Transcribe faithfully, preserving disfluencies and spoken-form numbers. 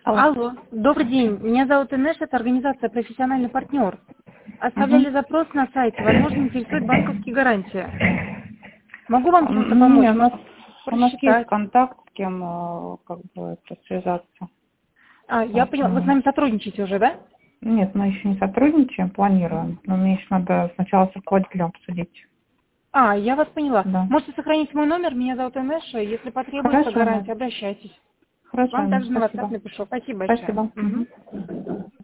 Алло. Алло, добрый день. Меня зовут Инеш, это организация «Профессиональный партнер». Оставляли Мгм. запрос на сайте. Возможно, интересует банковские гарантии. Могу вам чем-то М, помочь? Не, у нас, у нас есть Просчитать. контакт, с кем э, как бы это связаться. А, я поняла. Вы с Поэтому... нами сотрудничаете уже, да? Нет, мы еще не сотрудничаем, планируем. Но мне еще надо сначала с руководителем обсудить. А, я вас поняла. Да. Можете сохранить мой номер, меня зовут Инеша. Если потребуется Хорошо, гарантия, Инесс. обращайтесь. Хорошо, Вам Инесс, также на WhatsApp спасибо. напишу. Спасибо большое. Спасибо. Мгм. Мгм.